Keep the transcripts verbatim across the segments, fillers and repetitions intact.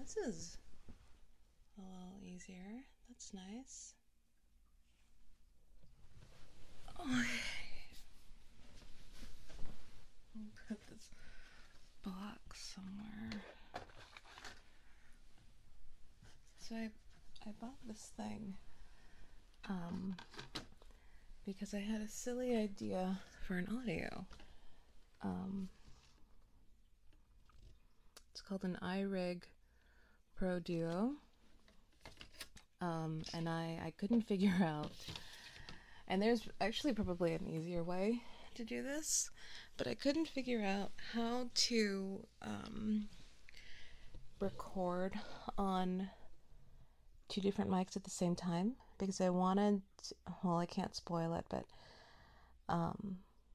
this is a little easier. That's nice. Oh, I'll put this box somewhere. So I, I bought this thing um, because I had a silly idea for an audio. Um, it's called an iRig Pro Duo. Um, and I, I couldn't figure out, and there's actually probably an easier way to do this, but I couldn't figure out how to um, record on two different mics at the same time, because I wanted, well, I can't spoil it, but um,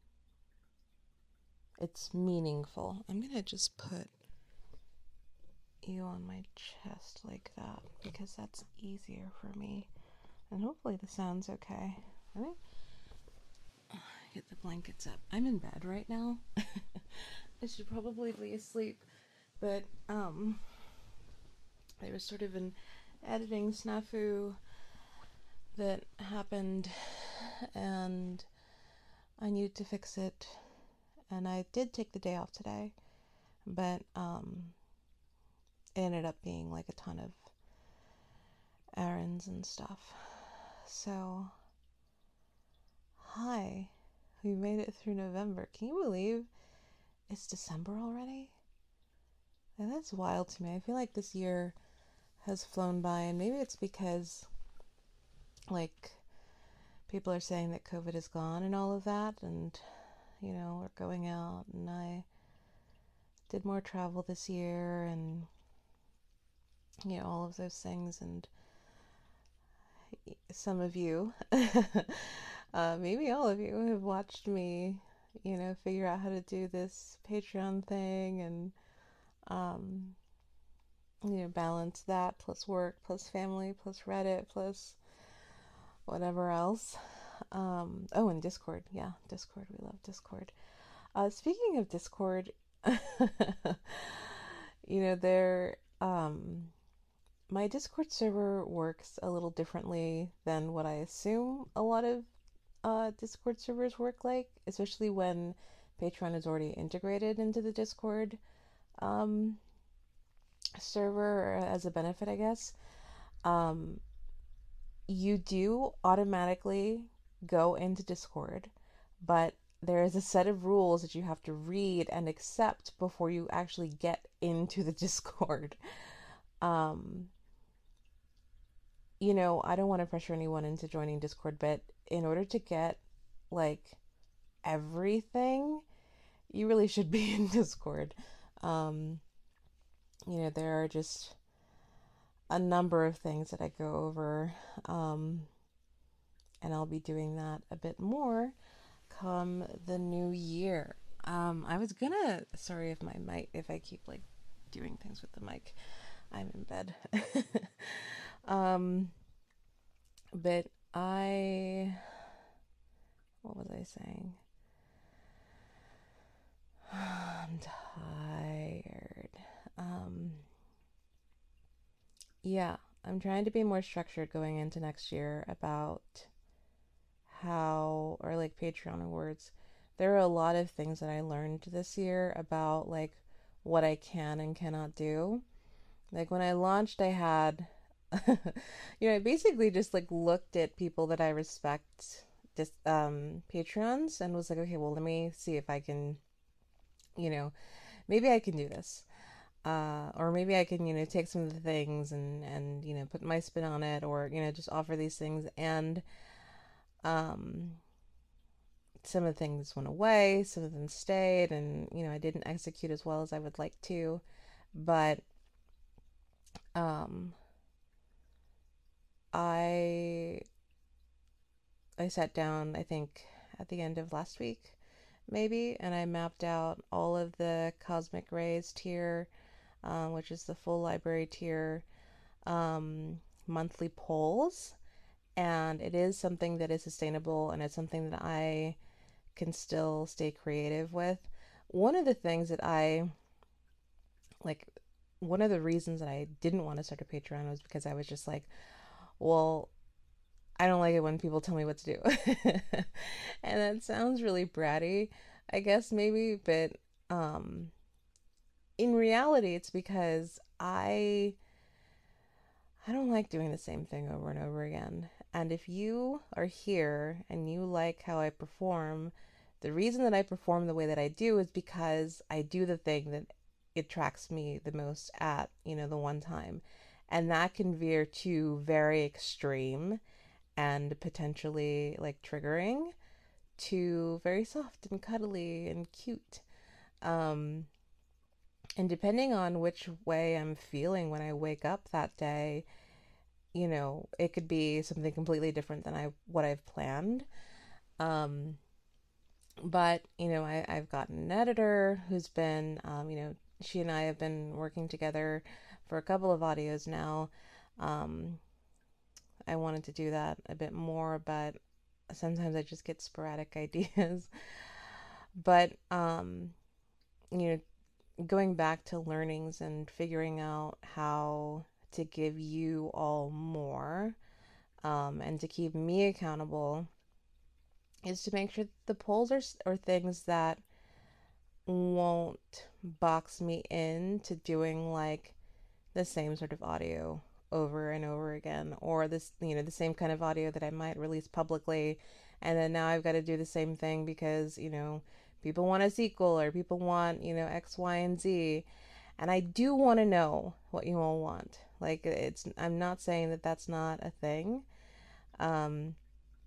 it's meaningful. I'm gonna just put you on my chest like that because that's easier for me, and hopefully the sound's okay. Ready? Oh, get the blankets up. I'm in bed right now. I should probably be asleep, but um, there was sort of an editing snafu that happened, and I needed to fix it, and I did take the day off today, but um, it ended up being like a ton of errands and stuff. So, hi, we made it through November. Can you believe it's December already? And that's wild to me. I feel like this year has flown by, and maybe it's because, like, people are saying that COVID is gone and all of that, and, you know, we're going out, and I did more travel this year, and, you know, all of those things, and some of you, uh, maybe all of you, have watched me, you know, figure out how to do this Patreon thing, and, um, you know, balance that plus work, plus family, plus Reddit, plus whatever else. Um, oh, and Discord. Yeah, Discord. We love Discord. Uh, speaking of Discord, you know, there, um, my Discord server works a little differently than what I assume a lot of uh, Discord servers work like, especially when Patreon is already integrated into the Discord um, server as a benefit, I guess. Um, you do automatically go into Discord, but there is a set of rules that you have to read and accept before you actually get into the Discord. Um, you know, I don't want to pressure anyone into joining Discord, but in order to get like everything, you really should be in Discord. Um, you know, there are just a number of things that I go over, um, and I'll be doing that a bit more come the new year. Um, I was gonna, sorry if my mic, if I keep like doing things with the mic, I'm in bed. um, but I, what was I saying? I'm tired. Um, yeah, I'm trying to be more structured going into next year about how, or like Patreon awards. There are a lot of things that I learned this year about like what I can and cannot do. Like when I launched, I had, you know, I basically just like looked at people that I respect, just um, Patreons, and was like, okay, well, let me see if I can, you know, maybe I can do this. Uh, or maybe I can, you know, take some of the things and, and, you know, put my spin on it, or, you know, just offer these things. And, um, some of the things went away, some of them stayed, and, you know, I didn't execute as well as I would like to. But, um, I, I sat down, I think, at the end of last week, maybe, and I mapped out all of the Cosmic Rays tier, um, which is the full library tier, um, monthly polls, and it is something that is sustainable, and it's something that I can still stay creative with. One of the things that I like one of the reasons that I didn't want to start a Patreon was because I was just like, well, I don't like it when people tell me what to do. And that sounds really bratty, I guess, maybe, but um, in reality, it's because I I don't like doing the same thing over and over again. And if you are here and you like how I perform, the reason that I perform the way that I do is because I do the thing that attracts me the most at, you know, the one time. And that can veer to very extreme and potentially like triggering to very soft and cuddly and cute. Um, and depending on which way I'm feeling when I wake up that day, you know, it could be something completely different than I what I've planned. Um, but you know, I, I've got an editor who's been, um, you know, she and I have been working together for a couple of audios now. Um, I wanted to do that a bit more, but sometimes I just get sporadic ideas. But um, you know, going back to learnings and figuring out how to give you all more, um, and to keep me accountable is to make sure the polls are, are things that won't box me into doing like the same sort of audio over and over again, or this, you know, the same kind of audio that I might release publicly, and then now I've got to do the same thing because, you know, people want a sequel or people want, you know, X, Y, and Z. And I do want to know what you all want. Like, it's, I'm not saying that that's not a thing. Um,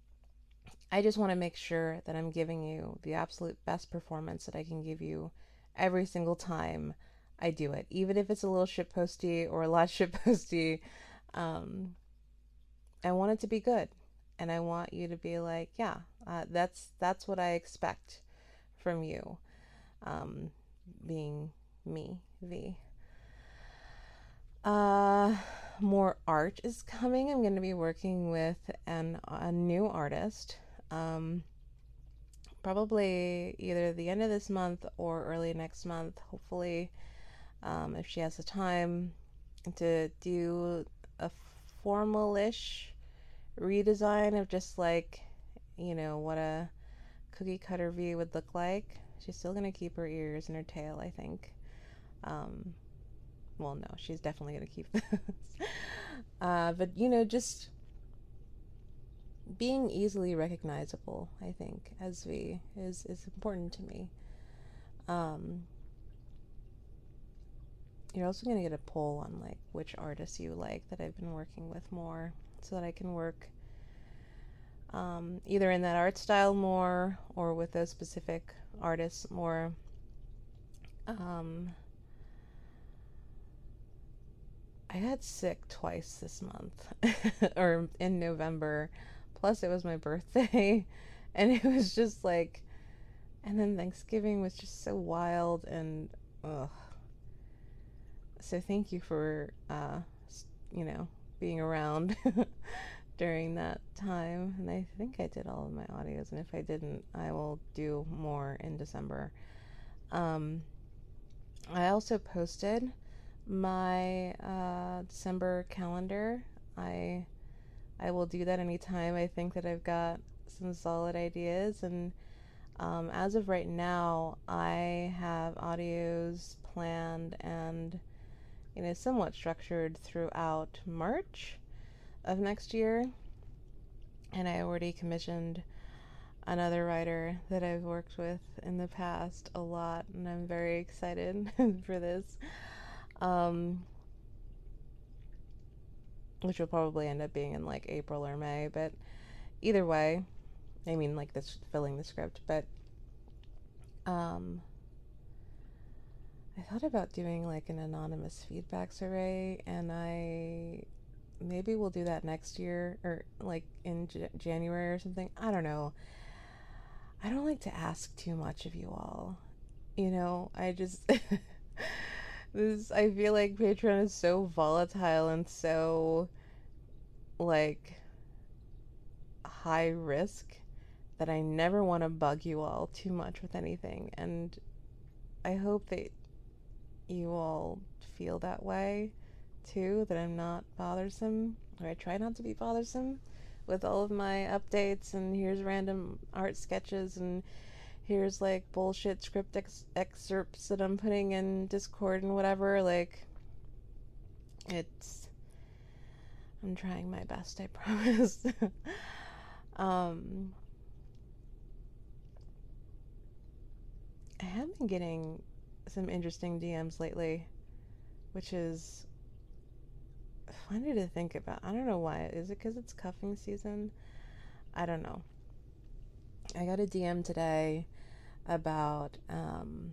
I just want to make sure that I'm giving you the absolute best performance that I can give you every single time I do it, even if it's a little shitposty or a lot shitposty. Um, I want it to be good, and I want you to be like, yeah, uh, that's that's what I expect from you. Um, being me, V. Uh, more art is coming. I'm going to be working with an a new artist. Um, probably either the end of this month or early next month, hopefully, um, if she has the time to do a formalish redesign of just like, you know, what a cookie cutter V would look like. She's still gonna keep her ears and her tail, I think. Um, well, no, she's definitely gonna keep those. uh, but you know, just being easily recognizable, I think, as V is is important to me. Um, you're also gonna get a poll on like which artists you like that I've been working with more, so that I can work um, either in that art style more or with those specific artists more. Um, I got sick twice this month, or in November. Plus, it was my birthday, and it was just like, and then Thanksgiving was just so wild, and ugh. So thank you for, uh, you know, being around during that time. And I think I did all of my audios, and if I didn't, I will do more in December. Um, I also posted my uh, December calendar. I I will do that anytime I think that I've got some solid ideas. And um, as of right now, I have audios planned and, you know, somewhat structured throughout March of next year. And I already commissioned another writer that I've worked with in the past a lot, and I'm very excited for this. Um, which will probably end up being in like April or May, but either way, I mean, like this filling the script, but um, I thought about doing like an anonymous feedback survey, and I maybe we'll do that next year or like in J- January or something. I don't know. I don't like to ask too much of you all. You know, I just this I feel like Patreon is so volatile and so like high risk that I never want to bug you all too much with anything. And I hope that you all feel that way too, that I'm not bothersome, or I try not to be bothersome with all of my updates, and here's random art sketches, and here's like bullshit script ex- excerpts that I'm putting in Discord and whatever. Like, it's, I'm trying my best, I promise. um, I have been getting some interesting D Ms lately, which is funny to think about. I don't know why. Is it because it's cuffing season? I don't know. I got a D M today about um,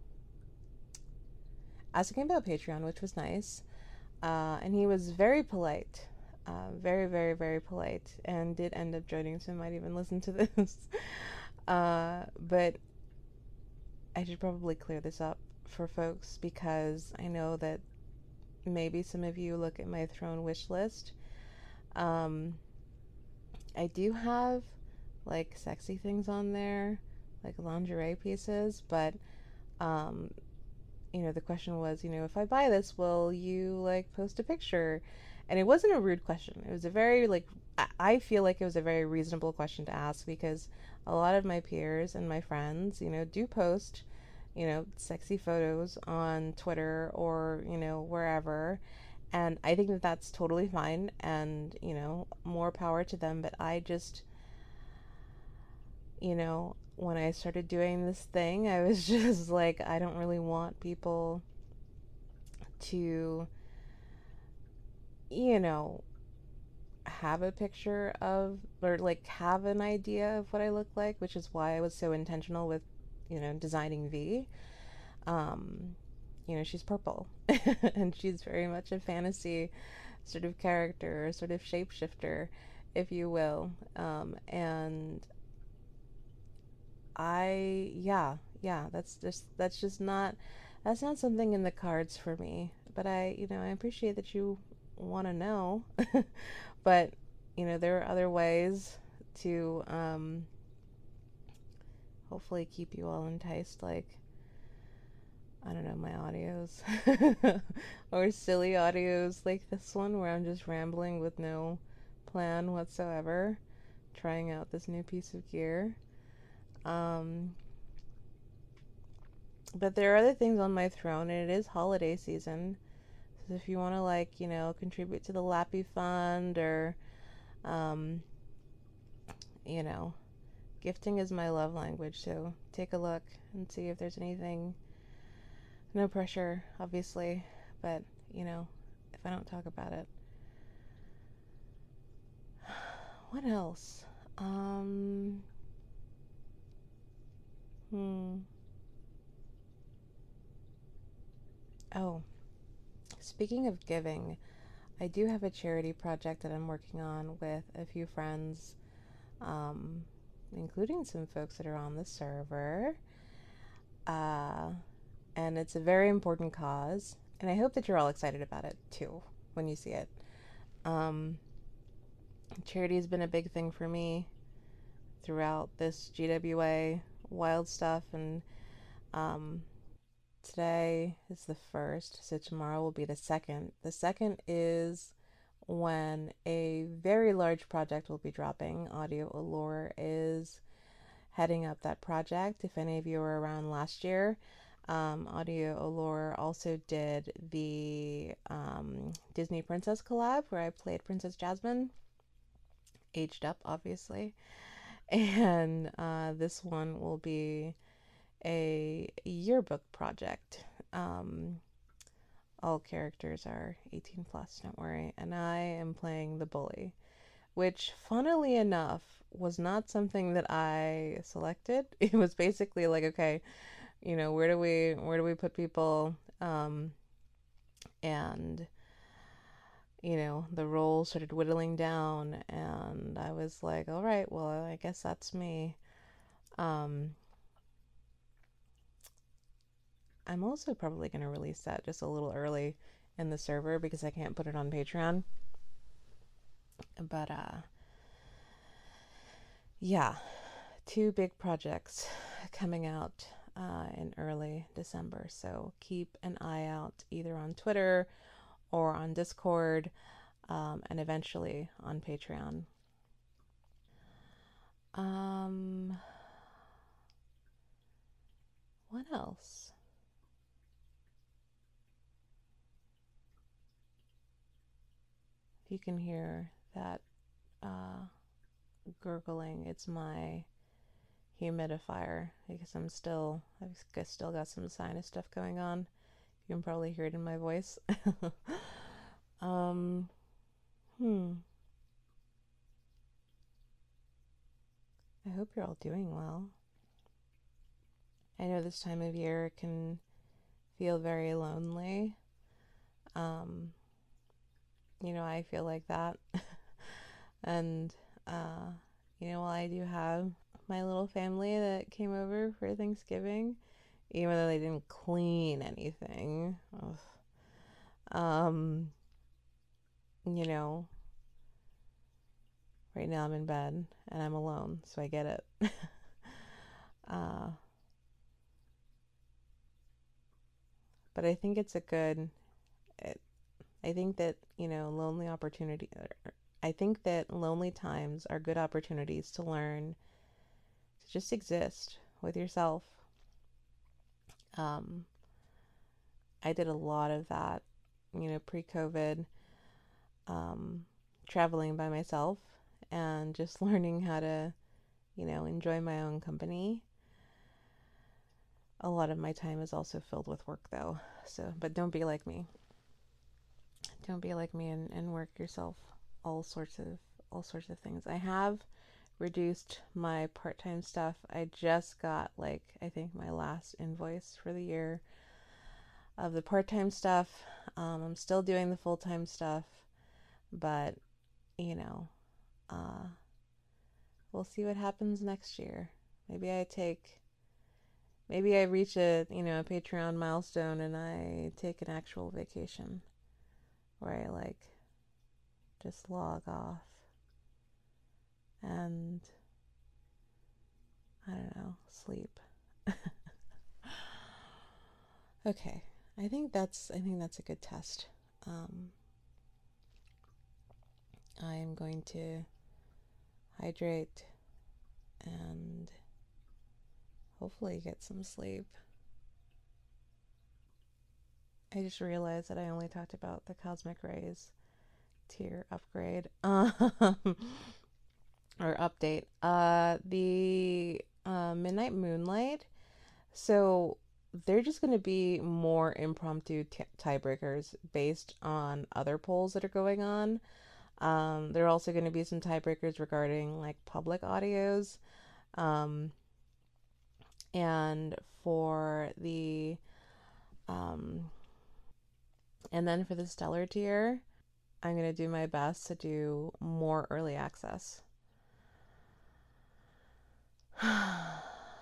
asking about Patreon, which was nice. Uh, and he was very polite. Uh, very, very, very polite. And did end up joining, so I might even listen to this. uh, but I should probably clear this up for folks, because I know that maybe some of you look at my throne wish list. Um, I do have like sexy things on there, like lingerie pieces, but um, you know, the question was, you know, if I buy this, will you like post a picture? And it wasn't a rude question. It was a very like, I feel like it was a very reasonable question to ask, because a lot of my peers and my friends, you know, do post, you know, sexy photos on Twitter or, you know, wherever. And I think that that's totally fine, and, you know, more power to them. But I just, you know, when I started doing this thing, I was just like, I don't really want people to, you know, have a picture of, or like have an idea of what I look like, which is why I was so intentional with, you know, designing V. Um, you know, she's purple and she's very much a fantasy sort of character, sort of shapeshifter, if you will. Um, and I, yeah, yeah, that's just, that's just not, that's not something in the cards for me. But I, you know, I appreciate that you want to know. But, you know, there are other ways to um, hopefully keep you all enticed, like, I don't know, my audios. Or silly audios like this one, where I'm just rambling with no plan whatsoever, trying out this new piece of gear. Um, but there are other things on my throne, and it is holiday season. So if you want to, like, you know, contribute to the Lappy Fund, or, um, you know, gifting is my love language, so take a look and see if there's anything. No pressure, obviously, but, you know, if I don't talk about it. What else? Um, hmm. Oh, speaking of giving, I do have a charity project that I'm working on with a few friends, um, including some folks that are on the server. Uh, and it's a very important cause, and I hope that you're all excited about it too when you see it. Um, charity has been a big thing for me throughout this G W A wild stuff, and um, today is the first, so tomorrow will be the second. The second is when a very large project will be dropping. Audio Allure is heading up that project. If any of you were around last year, um, Audio Allure also did the um, Disney Princess collab, where I played Princess Jasmine, aged up, obviously. And uh, this one will be a yearbook project. Um, all characters are eighteen plus, don't worry. And I am playing the bully, which, funnily enough, was not something that I selected. It was basically like, okay, you know, where do we where do we put people? Um, and you know, the role started whittling down, and I was like, all right, well, I guess that's me. Um, I'm also probably going to release that just a little early in the server, because I can't put it on Patreon. But uh yeah, two big projects coming out uh, in early December. So keep an eye out either on Twitter or on Discord, um, and eventually on Patreon. Um, what else? If you can hear that uh, gurgling, it's my humidifier because I'm still, I've still got some sinus stuff going on. You can probably hear it in my voice. um, hmm. I hope you're all doing well. I know this time of year can feel very lonely. Um, you know, I feel like that. and, uh, you know, while I do have my little family that came over for Thanksgiving, even though they didn't clean anything, ugh, um, you know, right now I'm in bed and I'm alone, so I get it. uh, but I think it's a good, it, I think that, you know, lonely opportunity, I think that lonely times are good opportunities to learn to just exist with yourself. Um, I did a lot of that, you know, pre-COVID, um, traveling by myself and just learning how to, you know, enjoy my own company. A lot of my time is also filled with work though. So, but don't be like me. Don't be like me and, and work yourself all sorts of all sorts of things. I have reduced my part-time stuff. I just got like I think my last invoice for the year of the part-time stuff. Um, I'm still doing the full-time stuff, but you know, uh, we'll see what happens next year. Maybe I take, maybe I reach a you know a Patreon milestone and I take an actual vacation where I like just log off and I don't know, sleep. Okay, I think that's I think that's a good test. Um, I am going to hydrate and hopefully get some sleep. I just realized that I only talked about the Cosmic Rays tier upgrade um, or update. Uh, the uh, Midnight Moonlight. So they're just going to be more impromptu t- tiebreakers based on other polls that are going on. Um, there are also going to be some tiebreakers regarding like public audios. Um, and for the, um, and then for the stellar tier, I'm going to do my best to do more early access. I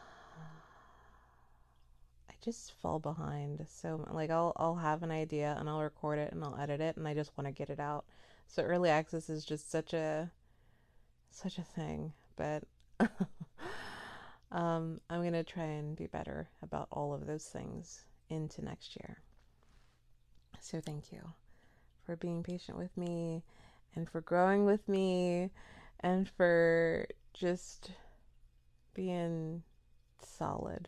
just fall behind. So like I'll I'll have an idea and I'll record it and I'll edit it and I just want to get it out. So early access is just such a such a thing, but um, I'm going to try and be better about all of those things into next year. So thank you for being patient with me and for growing with me and for just being solid.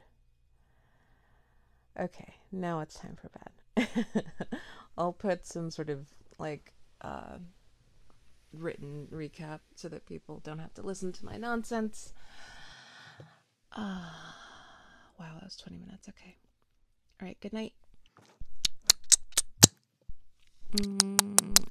Okay, now it's time for bed. I'll put some sort of like uh, written recap so that people don't have to listen to my nonsense. Uh, wow, that was twenty minutes. Okay. All right, good night. Mm.